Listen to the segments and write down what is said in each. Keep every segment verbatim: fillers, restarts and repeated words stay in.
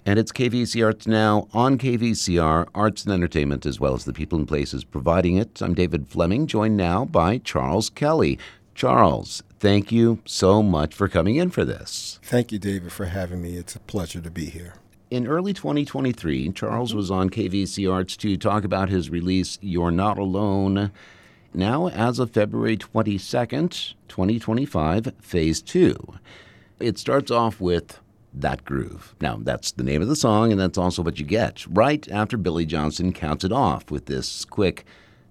And it's K V C Arts Now on K V C R, arts and entertainment, as well as the people and places providing it. I'm David Fleming, joined now by Charles Kelly. Charles, thank you so much for coming in for this. Thank you, David, for having me. It's a pleasure to be here. In early twenty twenty-three, Charles was on K V C Arts to talk about his release, You're Not Alone. Now, as of February twenty-second, twenty twenty-five, Phase two. It starts off with That Groove. Now, that's the name of the song, and that's also what you get right after Billy Johnson counts it off with this quick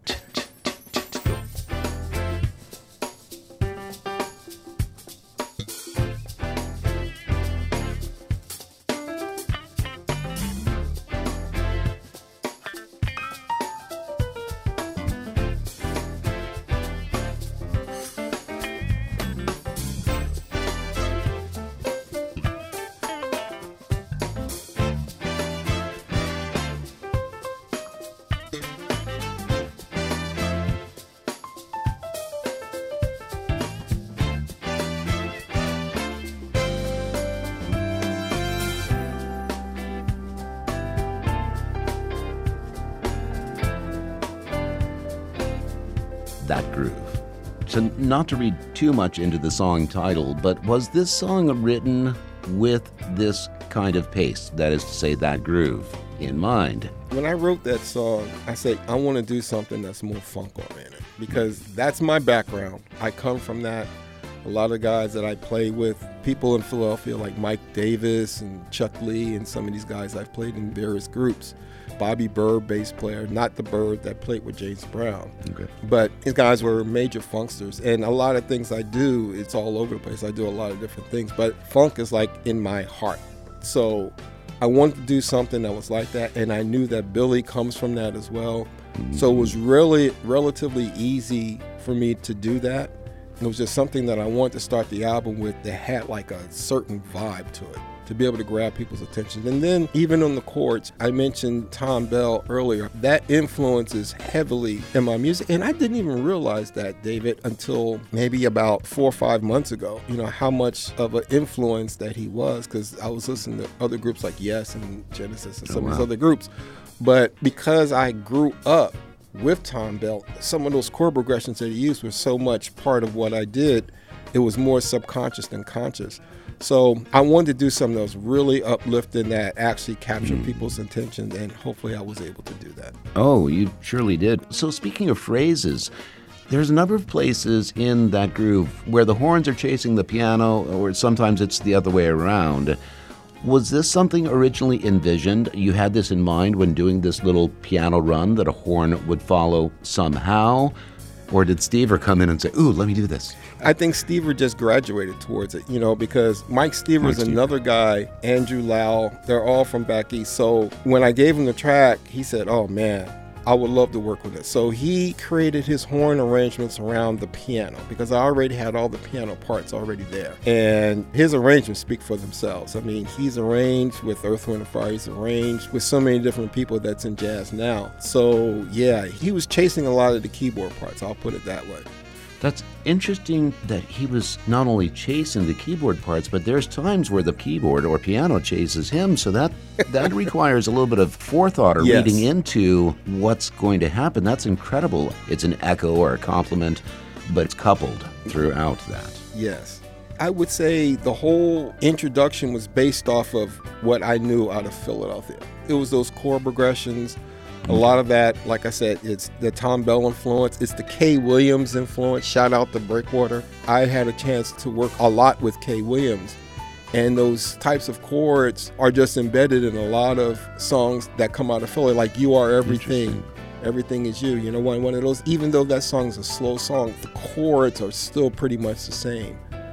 That Groove. So not to read too much into the song title, but was this song written with this kind of pace, that is to say, that groove, in mind? When I wrote that song, I said, I want to do something that's more funk-oriented because that's my background. I come from that. A lot of guys that I play with, people in Philadelphia like Mike Davis and Chuck Lee and some of these guys I've played in various groups. Bobby Bird, bass player, not the Bird that played with James Brown. Okay. But these guys were major funksters. And a lot of things I do, it's all over the place. I do a lot of different things. But funk is like in my heart. So I wanted to do something that was like that. And I knew that Billy comes from that as well. Mm-hmm. So it was really relatively easy for me to do that. It was just something that I wanted to start the album with that had like a certain vibe to it, to be able to grab people's attention. And then even on the chords, I mentioned Thom Bell earlier. That influences heavily in my music. And I didn't even realize that, David, until maybe about four or five months ago, you know, how much of an influence that he was, because I was listening to other groups like Yes and Genesis and some oh, wow. of these other groups. But because I grew up with Thom Bell, some of those chord progressions that he used were so much part of what I did, it was more subconscious than conscious. So I wanted to do something that was really uplifting that actually captured mm. people's attention, and hopefully I was able to do that. Oh, you surely did. So speaking of phrases, there's a number of places in That Groove where the horns are chasing the piano, or sometimes it's the other way around. Was this something originally envisioned? You had this in mind when doing this little piano run, that a horn would follow somehow? Or did Stever come in and say, ooh, let me do this? I think Stever just graduated towards it, you know, because Mike Stever is another guy, Andrew Lau, they're all from back east. So when I gave him the track, he said, oh man, I would love to work with it. So he created his horn arrangements around the piano because I already had all the piano parts already there. And his arrangements speak for themselves. I mean, he's arranged with Earth, Wind and Fire. He's arranged with so many different people that's in jazz now. So yeah, he was chasing a lot of the keyboard parts. I'll put it that way. That's interesting that he was not only chasing the keyboard parts, but there's times where the keyboard or piano chases him. So that that requires a little bit of forethought or yes. reading into what's going to happen. That's incredible. It's an echo or a compliment, but it's coupled throughout that. Yes. I would say the whole introduction was based off of what I knew out of Philadelphia. It was those chord progressions. A lot of that, like I said, it's the Thom Bell influence. It's the Kay Williams influence. Shout out to Breakwater. I had a chance to work a lot with Kay Williams. And those types of chords are just embedded in a lot of songs that come out of Philly, like You Are Everything. Everything Is You. You know, one, one of those, even though that song is a slow song, the chords are still pretty much the same.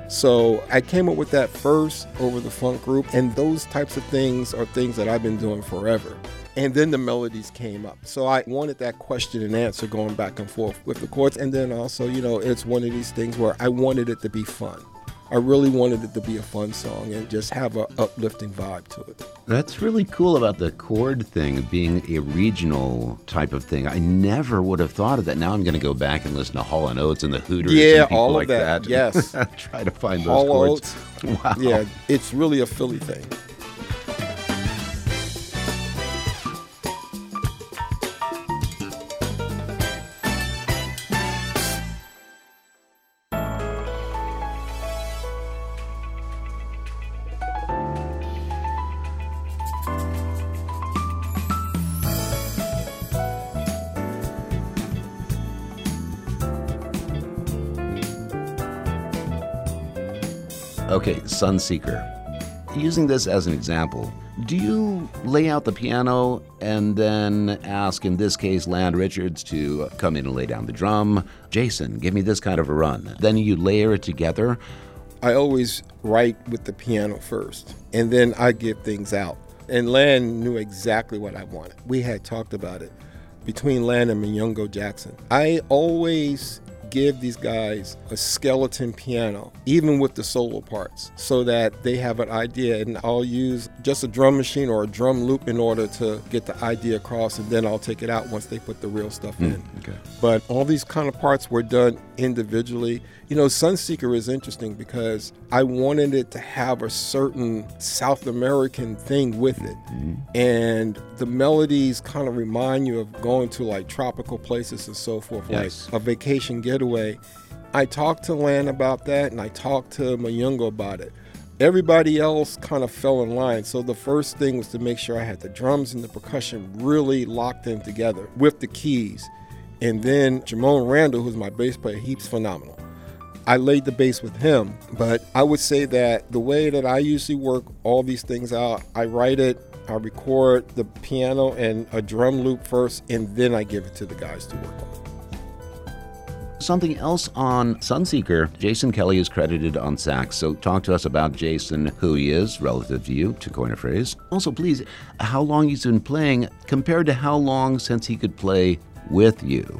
So I came up with that first over the funk group. And those types of things are things that I've been doing forever. And then the melodies came up. So I wanted that question and answer going back and forth with the chords. And then also, you know, it's one of these things where I wanted it to be fun. I really wanted it to be a fun song and just have an uplifting vibe to it. That's really cool about the chord thing being a regional type of thing. I never would have thought of that. Now I'm going to go back and listen to Hall and Oates and the Hooters yeah, and people all of like that. that. Yes. Try to find those Hall chords. Oates. Wow. Yeah, it's really a Philly thing. Okay, Sunseeker. Using this as an example, do you lay out the piano and then ask, in this case, Land Richards to come in and lay down the drum? Jason, give me this kind of a run. Then you layer it together? I always write with the piano first, and then I give things out. And Land knew exactly what I wanted. We had talked about it between Land and Mayungo Jackson. I always give these guys a skeleton piano, even with the solo parts, so that they have an idea, and I'll use just a drum machine or a drum loop in order to get the idea across, and then I'll take it out once they put the real stuff in. Mm, okay. But all these kind of parts were done individually. You know, Sunseeker is interesting because I wanted it to have a certain South American thing with it. Mm-hmm. And the melodies kind of remind you of going to like tropical places and so forth, yes. like a vacation getaway. I talked to Land about that, and I talked to Mayungo about it. Everybody else kind of fell in line. So the first thing was to make sure I had the drums and the percussion really locked in together with the keys. And then Jamone Randall, who's my bass player, he's phenomenal. I laid the bass with him, but I would say that the way that I usually work all these things out, I write it, I record the piano and a drum loop first, and then I give it to the guys to work on. Something else on Sunseeker, Jason Kelly is credited on sax. So talk to us about Jason, who he is relative to you, to coin a phrase. Also, please, how long he's been playing compared to how long since he could play with you.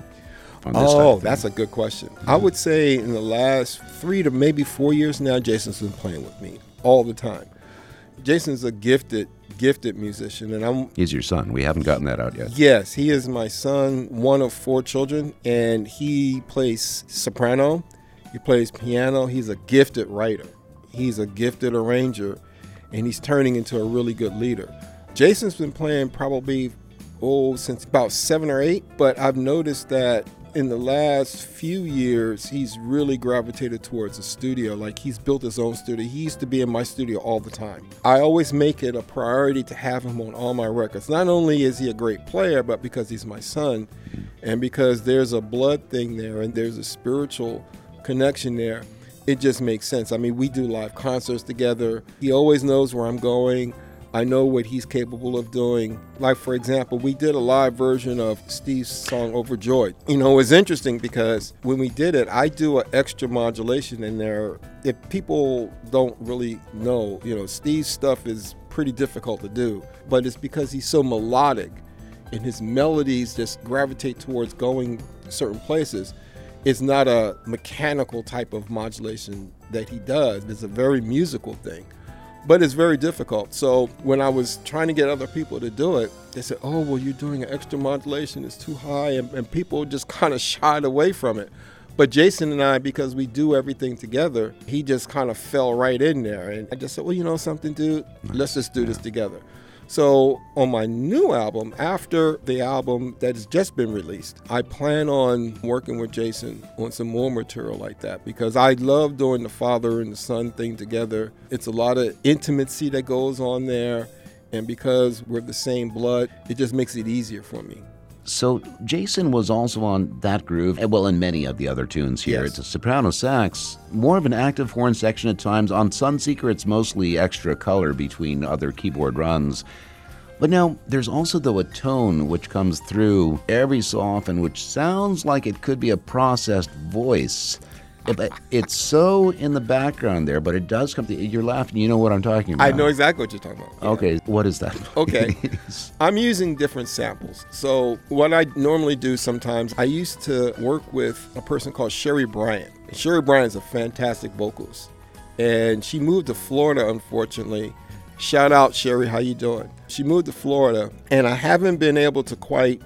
Oh, that's a good question. Mm-hmm. I would say in the last three to maybe four years now, Jason's been playing with me all the time. Jason's a gifted, gifted musician, and I'm... He's your son. We haven't gotten that out yet. Yes, he is my son, one of four children, and he plays soprano, he plays piano, he's a gifted writer, he's a gifted arranger, and he's turning into a really good leader. Jason's been playing probably, oh, since about seven or eight, but I've noticed that in the last few years, he's really gravitated towards the studio. Like, he's built his own studio. He used to be in my studio all the time. I always make it a priority to have him on all my records. Not only is he a great player, but because he's my son, and because there's a blood thing there and there's a spiritual connection there, it just makes sense. I mean, we do live concerts together. He always knows where I'm going. I know what he's capable of doing. Like, for example, we did a live version of Steve's song Overjoyed. You know, it's interesting because when we did it, I do an extra modulation in there. If people don't really know, you know, Steve's stuff is pretty difficult to do, but it's because he's so melodic and his melodies just gravitate towards going certain places. It's not a mechanical type of modulation that he does. It's a very musical thing. But it's very difficult. So when I was trying to get other people to do it, they said, oh, well, you're doing an extra modulation. It's too high. And, and people just kind of shied away from it. But Jason and I, because we do everything together, he just kind of fell right in there. And I just said, well, you know something, dude? Let's just do this together. So on my new album, after the album that has just been released, I plan on working with Jason on some more material like that because I love doing the father and the son thing together. It's a lot of intimacy that goes on there, and because we're the same blood, it just makes it easier for me. So Jason was also on That Groove, well, in many of the other tunes here. Yes. It's a soprano sax, more of an active horn section at times. On Sunseeker, it's mostly extra color between other keyboard runs. But now, there's also, though, a tone which comes through every so often, which sounds like it could be a processed voice. It, it's so in the background there, but it does come through. You're laughing. You know what I'm talking about. I know exactly what you're talking about. Yeah. Okay, what is that? Okay, I'm using different samples. So what I normally do sometimes, I used to work with a person called Sherry Bryant. Sherry Bryant is a fantastic vocalist, and she moved to Florida, unfortunately. Shout out, Sherry, how you doing? She moved to Florida, and I haven't been able to quite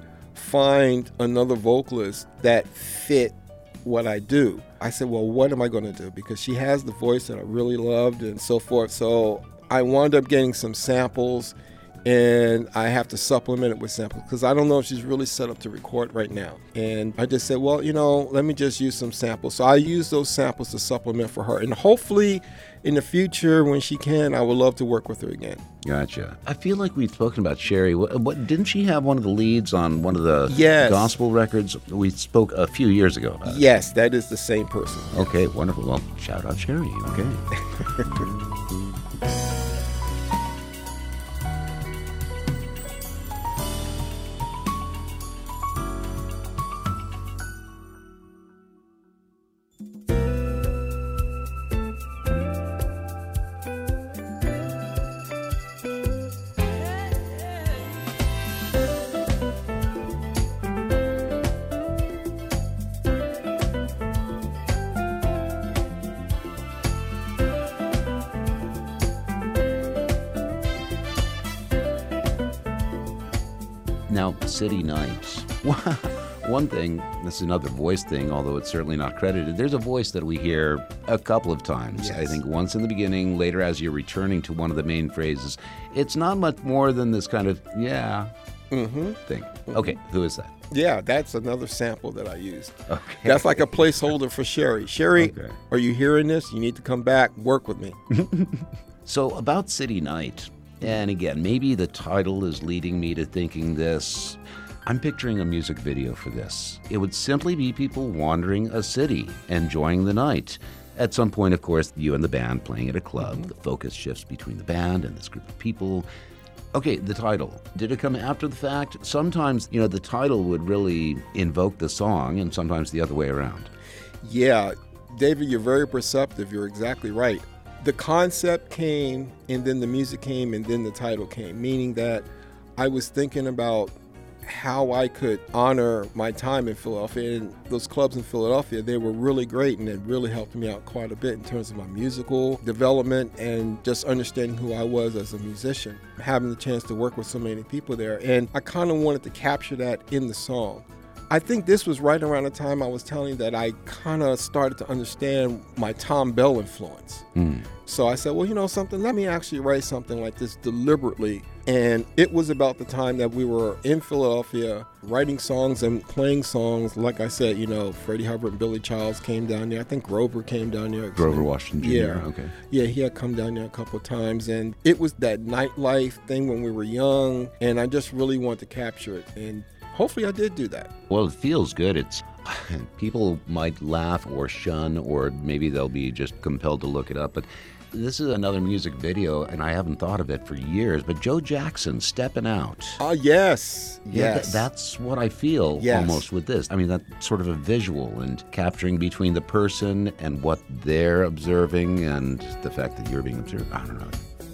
find another vocalist that fit what I do. I said, well, what am I going to do? Because she has the voice that I really loved and so forth. So I wound up getting some samples, and I have to supplement it with samples because I don't know if she's really set up to record right now. And I just said, well, you know, let me just use some samples. So I use those samples to supplement for her. And hopefully in the future, when she can, I would love to work with her again. Gotcha. I feel like we've spoken about Sherry. What, what didn't she have one of the leads on one of the yes. gospel records? We spoke a few years ago about it. Yes, that is the same person. Okay, wonderful. Well, shout out Sherry. Okay. Now, City Nights. One thing, this is another voice thing, although it's certainly not credited. There's a voice that we hear a couple of times. Yes. I think once in the beginning, later as you're returning to one of the main phrases. It's not much more than this kind of, yeah, mm-hmm. thing. Okay, who is that? Yeah, that's another sample that I used. Okay. That's like a placeholder for Sherry. Sherry, Okay. Are you hearing this? You need to come back, work with me. So about City Night, and again, maybe the title is leading me to thinking this. I'm picturing a music video for this. It would simply be people wandering a city, enjoying the night. At some point, of course, you and the band playing at a club. Mm-hmm. The focus shifts between the band and this group of people. Okay, the title. Did it come after the fact? Sometimes, you know, the title would really invoke the song, and sometimes the other way around. Yeah, David, you're very perceptive. You're exactly right. The concept came, and then the music came, and then the title came, meaning that I was thinking about how I could honor my time in Philadelphia. And those clubs in Philadelphia, they were really great, and it really helped me out quite a bit in terms of my musical development and just understanding who I was as a musician, having the chance to work with so many people there. And I kind of wanted to capture that in the song. I think this was right around the time I was telling you that I kind of started to understand my Thom Bell influence. Mm. So I said, well, you know something, let me actually write something like this deliberately. And it was about the time that we were in Philadelphia writing songs and playing songs. Like I said, you know, Freddie Hubbard and Billy Childs came down there. I think Grover came down there. Grover Washington Junior Yeah. Okay. Yeah, he had come down there a couple of times. And it was that nightlife thing when we were young. And I just really wanted to capture it. And hopefully I did do that. Well, it feels good. It's people might laugh or shun, or maybe they'll be just compelled to look it up. But this is another music video, and I haven't thought of it for years, but Joe Jackson stepping out. Oh, uh, yes. Yeah, yes. th- that's what I feel yes. almost with this. I mean, that sort of a visual and capturing between the person and what they're observing and the fact that you're being observed. I don't know.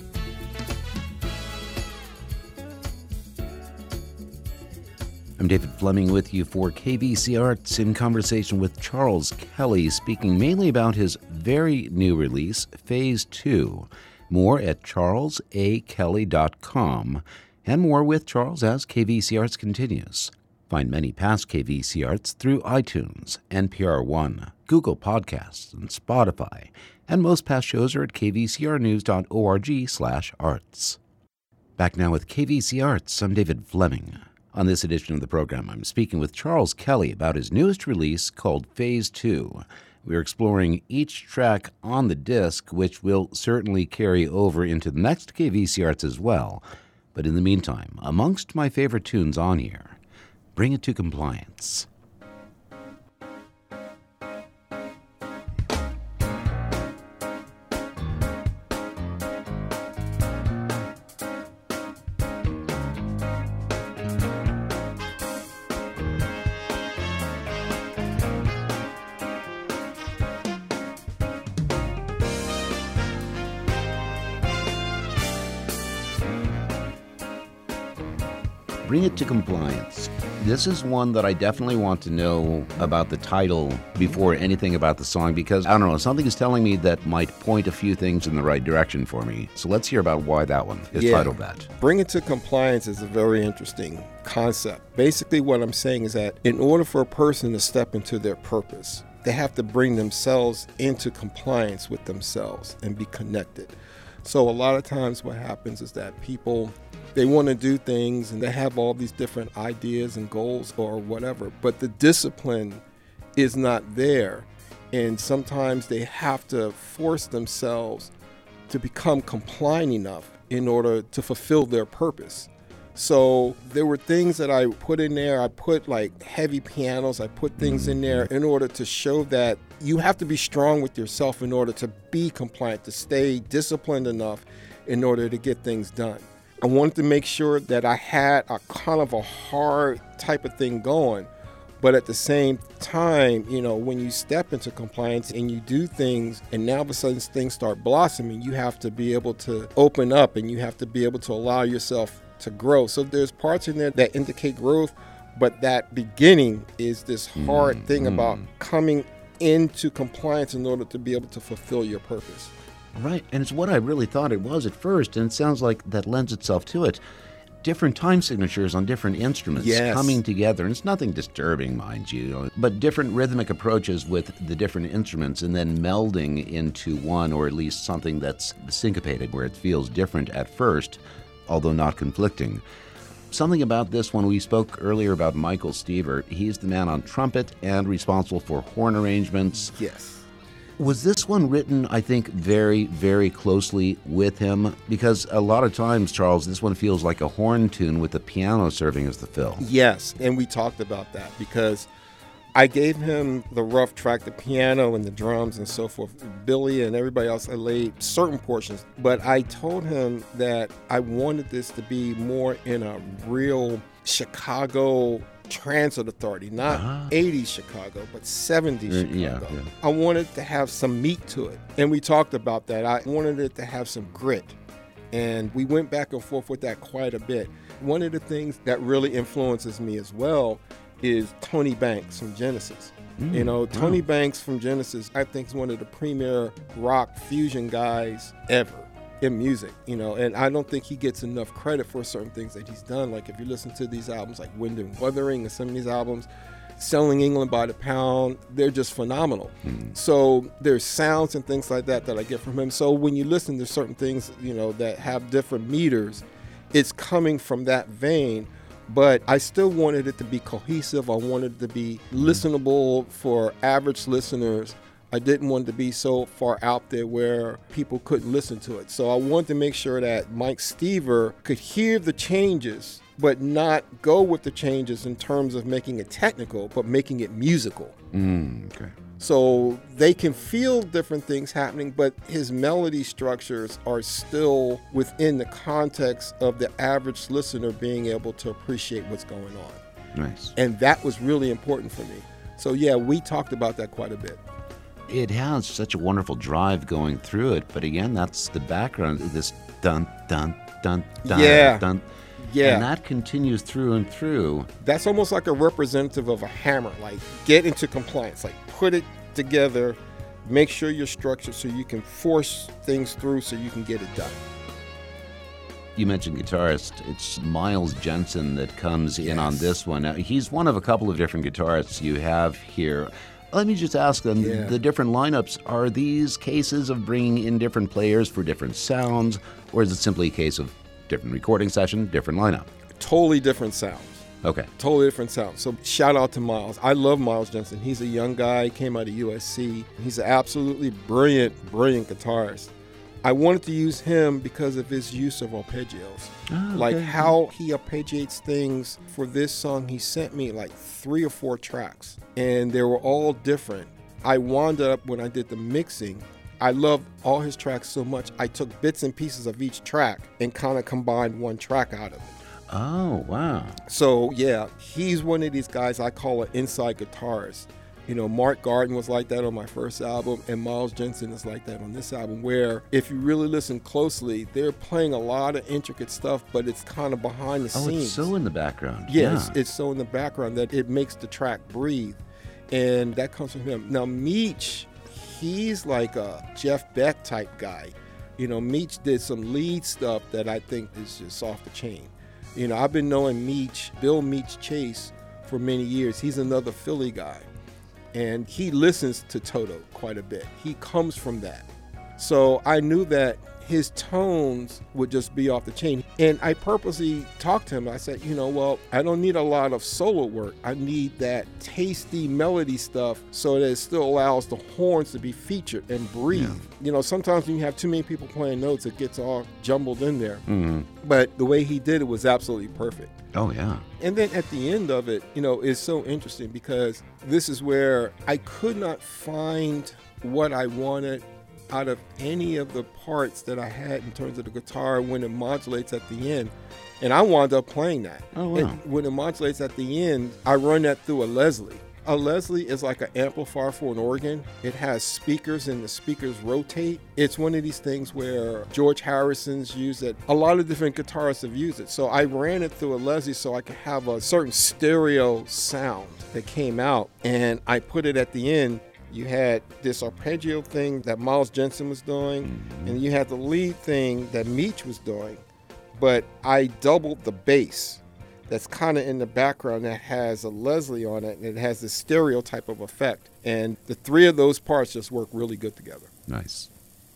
I'm David Fleming with you for K V C Arts in conversation with Charles Kelley, speaking mainly about his very new release, Phase two. More at charles a kelley dot com, and more with Charles as K V C Arts continues. Find many past K V C Arts through iTunes, N P R One, Google Podcasts, and Spotify, and most past shows are at k v c r news dot org slash arts. Back now with K V C Arts, I'm David Fleming. On this edition of the program, I'm speaking with Charles Kelley about his newest release called Phase two. We're exploring each track on the disc, which will certainly carry over into the next K V C Arts as well. But in the meantime, amongst my favorite tunes on here, Bring It to Compliance. Bring It to Compliance. This is one that I definitely want to know about the title before anything about the song, because, I don't know, something is telling me that might point a few things in the right direction for me. So let's hear about why that one is yeah. titled that. Bring It to Compliance is a very interesting concept. Basically what I'm saying is that in order for a person to step into their purpose, they have to bring themselves into compliance with themselves and be connected. So a lot of times what happens is that people They want to do things and they have all these different ideas and goals or whatever, but the discipline is not there. And sometimes they have to force themselves to become compliant enough in order to fulfill their purpose. So there were things that I put in there. I put like heavy pianos. I put things in there in order to show that you have to be strong with yourself in order to be compliant, to stay disciplined enough in order to get things done. I wanted to make sure that I had a kind of a hard type of thing going. But at the same time, you know, when you step into compliance and you do things and now all of a sudden things start blossoming, you have to be able to open up and you have to be able to allow yourself to grow. So there's parts in there that indicate growth, but that beginning is this hard mm, thing mm. about coming into compliance in order to be able to fulfill your purpose. Right, and it's what I really thought it was at first, and it sounds like that lends itself to it. Different time signatures on different instruments yes. coming together, and it's nothing disturbing, mind you, but different rhythmic approaches with the different instruments and then melding into one, or at least something that's syncopated, where it feels different at first, although not conflicting. Something about this one, we spoke earlier about Michael Stever. He's the man on trumpet and responsible for horn arrangements. Yes. Was this one written, I think, very, very closely with him? Because a lot of times, Charles, this one feels like a horn tune with the piano serving as the fill. Yes, and we talked about that because I gave him the rough track, the piano and the drums and so forth. Billy and everybody else, I laid certain portions. But I told him that I wanted this to be more in a real Chicago Transit Authority, not uh-huh. eighties Chicago, but seventies Chicago. Yeah, yeah. I wanted to have some meat to it. And we talked about that. I wanted it to have some grit. And we went back and forth with that quite a bit. One of the things that really influences me as well is Tony Banks from Genesis. Mm, you know, Tony wow. Banks from Genesis, I think, is one of the premier rock fusion guys ever in music, you know, and I don't think he gets enough credit for certain things that he's done. Like if you listen to these albums like Wind and Wuthering and some of these albums, Selling England by the Pound, they're just phenomenal. Mm. So there's sounds and things like that that I get from him. So when you listen to certain things, you know, that have different meters, it's coming from that vein. But I still wanted it to be cohesive. I wanted it to be listenable for average listeners. I didn't want it to be so far out there where people couldn't listen to it. So I wanted to make sure that Mike Stever could hear the changes, but not go with the changes in terms of making it technical, but making it musical. Mm, okay. So they can feel different things happening, but his melody structures are still within the context of the average listener being able to appreciate what's going on. Nice. And that was really important for me. So yeah, we talked about that quite a bit. It has such a wonderful drive going through it, but again, that's the background, this dun, dun, dun, dun, yeah. dun. Yeah. And that continues through and through. That's almost like a representative of a hammer, like get into compliance, like put it together, make sure you're structured so you can force things through so you can get it done. You mentioned guitarist. It's Miles Jensen that comes in yes. on this one. Now, he's one of a couple of different guitarists you have here. Let me just ask them, yeah. the different lineups, are these cases of bringing in different players for different sounds, or is it simply a case of different recording session, different lineup? Totally different sounds. Okay. Totally different sounds. So shout out to Miles. I love Miles Jensen. He's a young guy, came out of U S C. He's an absolutely brilliant, brilliant guitarist. I wanted to use him because of his use of arpeggios. Oh, okay. Like how he arpeggiates things. For this song, he sent me like three or four tracks, and they were all different. I wound up, when I did the mixing, I loved all his tracks so much, I took bits and pieces of each track and kind of combined one track out of it. Oh, wow. So, yeah, he's one of these guys I call an inside guitarist. You know, Mark Garden was like that on my first album, and Miles Jensen is like that on this album, where if you really listen closely, they're playing a lot of intricate stuff, but it's kind of behind the oh, scenes. Oh, it's so in the background. Yes, yeah. It's so in the background that it makes the track breathe, and that comes from him. Now, Meech, he's like a Jeff Beck type guy. You know, Meech did some lead stuff that I think is just off the chain. You know, I've been knowing Meech, Bill Meech Chase, for many years. He's another Philly guy. And he listens to Toto quite a bit. He comes from that. So I knew that his tones would just be off the chain. And I purposely talked to him. I said, you know, well, I don't need a lot of solo work. I need that tasty melody stuff so that it still allows the horns to be featured and breathe. Yeah. You know, sometimes when you have too many people playing notes, it gets all jumbled in there. Mm-hmm. But the way he did it was absolutely perfect. Oh, yeah. And then at the end of it, you know, it's so interesting because this is where I could not find what I wanted out of any of the parts that I had in terms of the guitar when it modulates at the end. And I wound up playing that. Oh, wow. And when it modulates at the end, I run that through a Leslie. A Leslie is like an amplifier for an organ. It has speakers and the speakers rotate. It's one of these things where George Harrison's used it. A lot of different guitarists have used it. So I ran it through a Leslie so I could have a certain stereo sound that came out. And I put it at the end. You had this arpeggio thing that Miles Jensen was doing, mm-hmm. and you had the lead thing that Meech was doing. But I doubled the bass that's kind of in the background that has a Leslie on it, and it has this stereo type of effect. And the three of those parts just work really good together. Nice.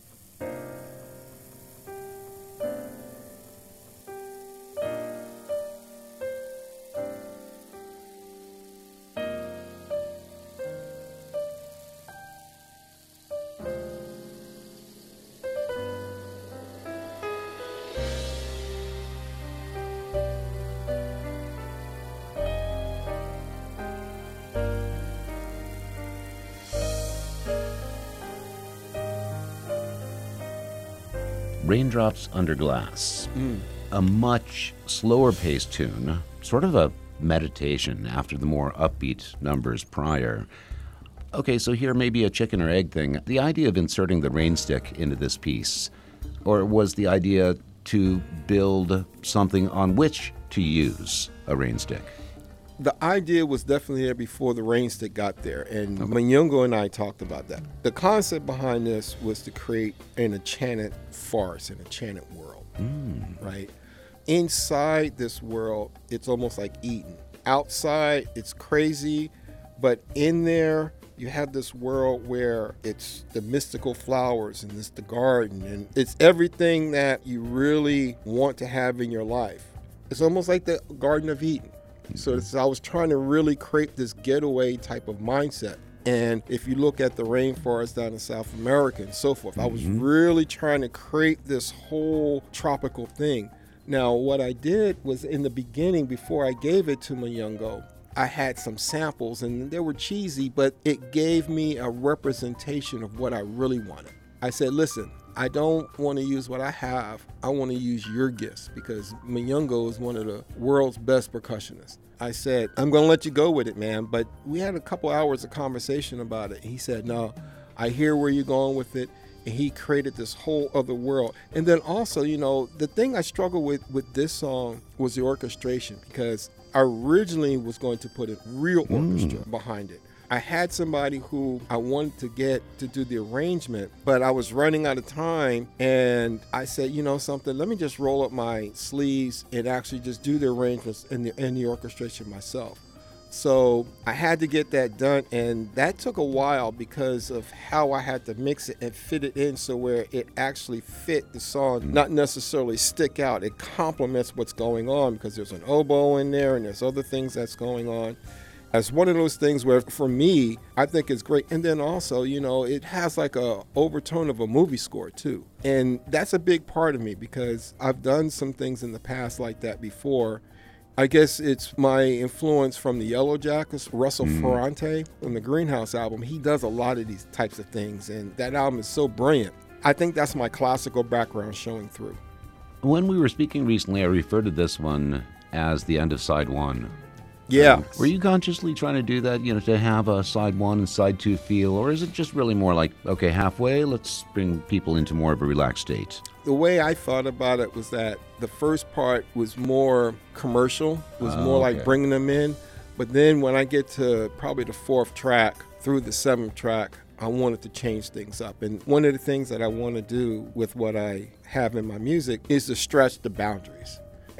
Raindrops Under Glass, mm. a much slower paced tune, sort of a meditation after the more upbeat numbers prior. Okay, so here may be a chicken or egg thing. The idea of inserting the rain stick into this piece, or was the idea to build something on which to use a rain stick? The idea was definitely there before the rain stick got there, and okay. Manyungo and I talked about that. The concept behind this was to create an enchanted forest, an enchanted world, mm. right? Inside this world, it's almost like Eden. Outside, it's crazy, but in there, you have this world where it's the mystical flowers and it's the garden, and it's everything that you really want to have in your life. It's almost like the Garden of Eden. So this, I was trying to really create this getaway type of mindset. And if you look at the rainforest down in South America and so forth, mm-hmm. I was really trying to create this whole tropical thing. Now, what I did was in the beginning, before I gave it to Manyungo, I had some samples and they were cheesy, but it gave me a representation of what I really wanted. I said, listen, I don't want to use what I have. I want to use your gifts because Manyungo is one of the world's best percussionists. I said, I'm going to let you go with it, man. But we had a couple hours of conversation about it. He said, no, I hear where you're going with it. And he created this whole other world. And then also, you know, the thing I struggled with with this song was the orchestration because I originally was going to put a real orchestra mm. behind it. I had somebody who I wanted to get to do the arrangement, but I was running out of time, and I said, you know something, let me just roll up my sleeves and actually just do the arrangements and the, and the orchestration myself. So I had to get that done, and that took a while because of how I had to mix it and fit it in so where it actually fit the song, not necessarily stick out. It complements what's going on because there's an oboe in there and there's other things that's going on. It's one of those things where, for me, I think it's great. And then also, you know, it has like a overtone of a movie score, too. And that's a big part of me because I've done some things in the past like that before. I guess it's my influence from the Yellow Jackets, Russell mm. Ferrante, on the Greenhouse album. He does a lot of these types of things, and that album is so brilliant. I think that's my classical background showing through. When we were speaking recently, I referred to this one as the end of side one. Yeah. Um, were you consciously trying to do that, you know, to have a side one and side two feel, or is it just really more like, okay, halfway, let's bring people into more of a relaxed state? The way I thought about it was that the first part was more commercial, was oh, more like okay. bringing them in. But then when I get to probably the fourth track through the seventh track, I wanted to change things up. And one of the things that I want to do with what I have in my music is to stretch the boundaries.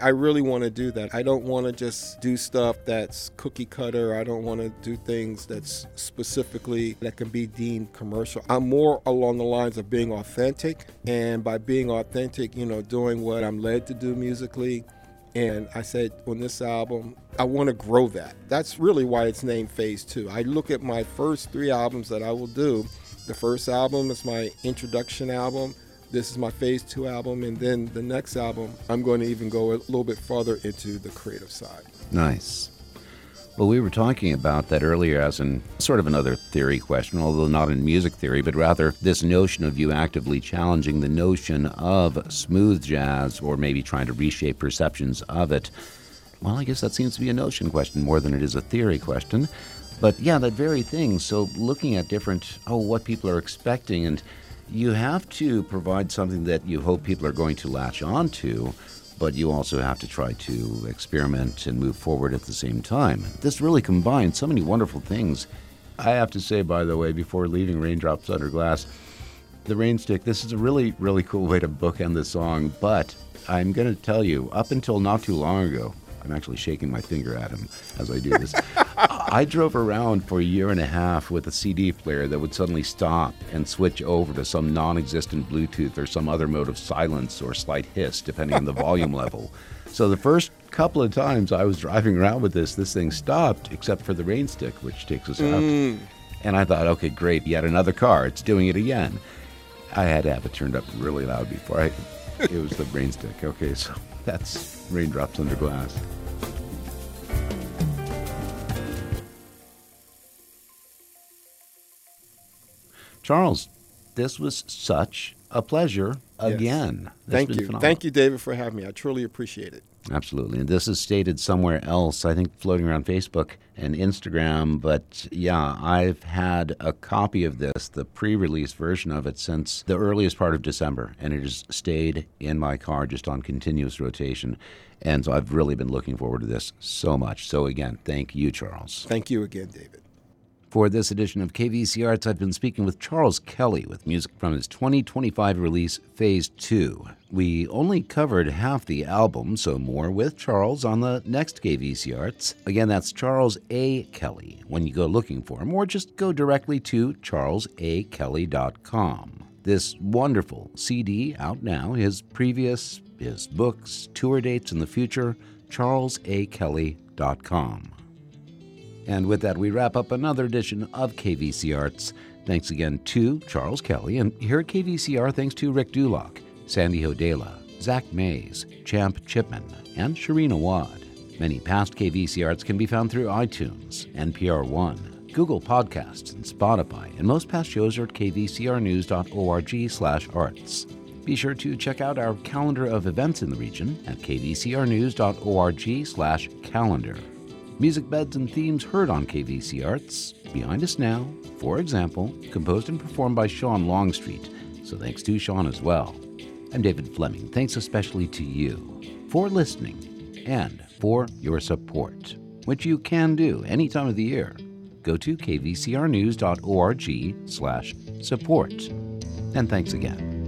I really want to do that. I don't want to just do stuff that's cookie cutter. I don't want to do things that's specifically that can be deemed commercial. I'm more along the lines of being authentic, and by being authentic, you know, doing what I'm led to do musically. And I said on this album, I want to grow that. That's really why it's named Phase Two. I look at my first three albums that I will do. The first album is my introduction album. This is my Phase Two album. And then the next album, I'm going to even go a little bit farther into the creative side. Nice. Well, we were talking about that earlier as in sort of another theory question, although not in music theory, but rather this notion of you actively challenging the notion of smooth jazz or maybe trying to reshape perceptions of it. Well, I guess that seems to be a notion question more than it is a theory question. But yeah, that very thing. So looking at different, oh, what people are expecting, and you have to provide something that you hope people are going to latch on to, but you also have to try to experiment and move forward at the same time. This really combines so many wonderful things. I have to say, by the way, before leaving Raindrops Under Glass, the Rainstick, this is a really, really cool way to bookend the song, but I'm going to tell you, up until not too long ago, I'm actually shaking my finger at him as I do this. I drove around for a year and a half with a C D player that would suddenly stop and switch over to some non-existent Bluetooth or some other mode of silence or slight hiss, depending on the volume level. So the first couple of times I was driving around with this, this thing stopped, except for the Rainstick, which takes us out. Mm. And I thought, okay, great, yet another car. It's doing it again. I had to have it turned up really loud before I could. It was the Rainstick. Okay, so that's Raindrops Under Glass. Charles, this was such a pleasure again. Yes. Thank you. Phenomenal. Thank you, David, for having me. I truly appreciate it. Absolutely. And this is stated somewhere else, I think floating around Facebook and Instagram. But yeah, I've had a copy of this, the pre-release version of it, since the earliest part of December. And it has stayed in my car just on continuous rotation. And so I've really been looking forward to this so much. So again, thank you, Charles. Thank you again, David. For this edition of K V C Arts, I've been speaking with Charles Kelley with music from his twenty twenty-five release, Phase Two. We only covered half the album, so more with Charles on the next K V C Arts. Again, that's Charles A. Kelley when you go looking for him, or just go directly to charles a kelly dot com. This wonderful C D out now, his previous, his books, tour dates in the future, charles a kelly dot com. And with that, we wrap up another edition of K V C Arts. Thanks again to Charles Kelley, and here at K V C R, thanks to Rick Dulock, Sandy Hodela, Zach Mays, Champ Chipman, and Shireen Awad. Many past K V C Arts can be found through iTunes, N P R One, Google Podcasts, and Spotify, and most past shows are at k v c r news dot org slash arts. Be sure to check out our calendar of events in the region at k v c r news dot org slash calendar. Music beds and themes heard on K V C Arts. Behind Us Now, for example, composed and performed by Sean Longstreet, so thanks to Sean as well. I'm David Fleming. Thanks especially to you for listening and for your support, which you can do any time of the year. Go to k v c r news dot org slash support. And thanks again.